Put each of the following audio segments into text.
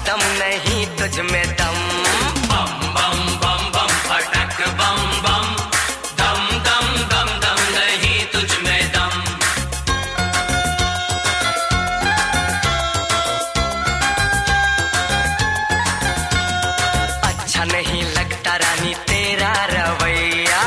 दम नहीं तुझ में दम। बम बम बम बम फटक बम बम, दम दम दम दम नहीं तुझ में दम। अच्छा नहीं लगता रानी तेरा रवैया,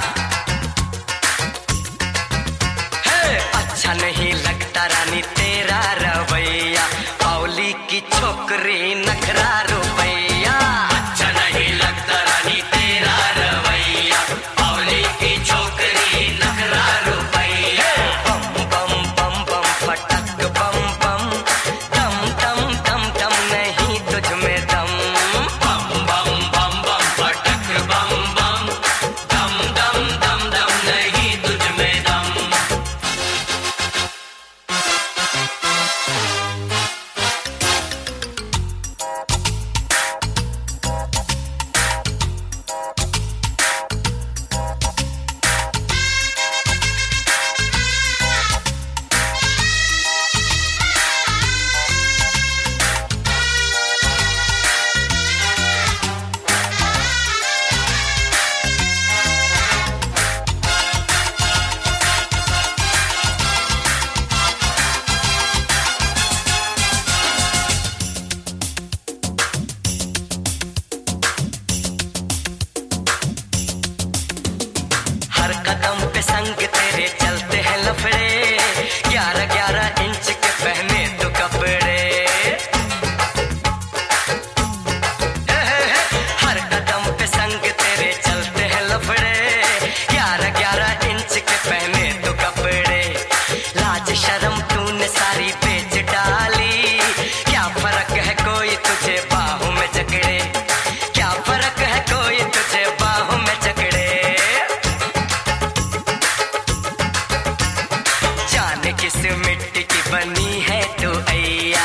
अच्छा नहीं लगता रानी तेरा रवैया, पावली की छोकरी नखरा रुपैया। अच्छा नहीं लगता रानी तेरा रवैया, पावली की छोकरी नखरा रुपैया। बम बम बम बम फटक बम बम, दम दम दम दम नहीं तुझ में दम। बम बम बम बम फटक बम बम, दम दम दम दम नहीं तुझ में दम। हर कदम पे संग तेरे चलते हैं लफड़े, 11-11 इंच के पहने तो कपड़े। हर कदम पे संग तेरे चलते हैं लफड़े, 11-11 इंच के पहने तो कपड़े। लाज शर्म तूने सारी बेच डाली, क्या फर्क है कोई तुझे बाहों में जकड़े, क्या फर्क है कोई तुझे बाहों में जकड़े। जाने किस मिट्टी की बनी है तू ऐया,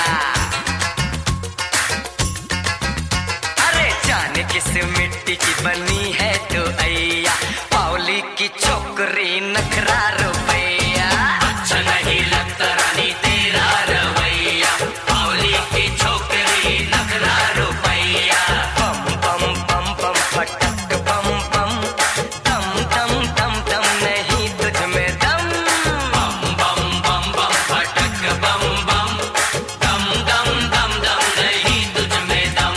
अरे जाने किस मिट्टी की बनी है तू ऐया, पावली की छोकरी नखरा रुपैया। अच्छा नहीं लगता रानी तेरा रवैया, पावली की छोकरी नखरा रुपैया। बम बम बम बम फटक बम बम, दम दम दम दम नहीं तुझ में दम। बम बम बम बम फटक बम बम, दम दम दम दम नहीं तुझ में दम।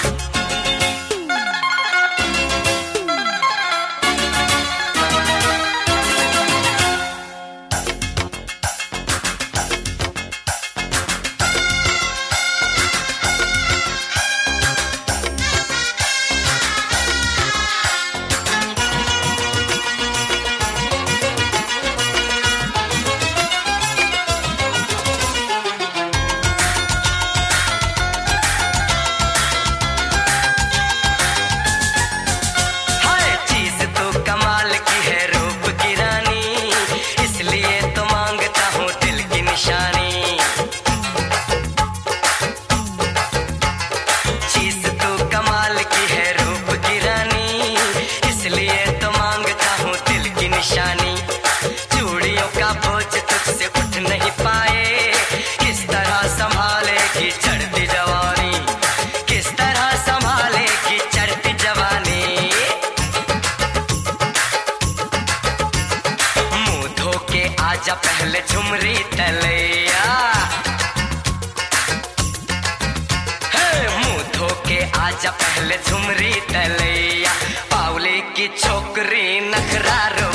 हाय चीज तो कमाल की है रूप की रानी, इसलिए तो मांगता हूँ दिल की निशानी। चीज तो कमाल की है रूप की रानी, इसलिए तो मांगता हूँ दिल की निशानी। चूड़ियों का बोझ तुझसे उठ नहीं पाए, किस तरह संभालेगी चढ़ती जवानी, किस तरह संभालेगी चढ़ती जवानी। मुंह धो के आजा पहले झुमरी तलैया, मुंह धो के आजा पहले झुमरी तलैया, पावली की छोकरी नखरा रो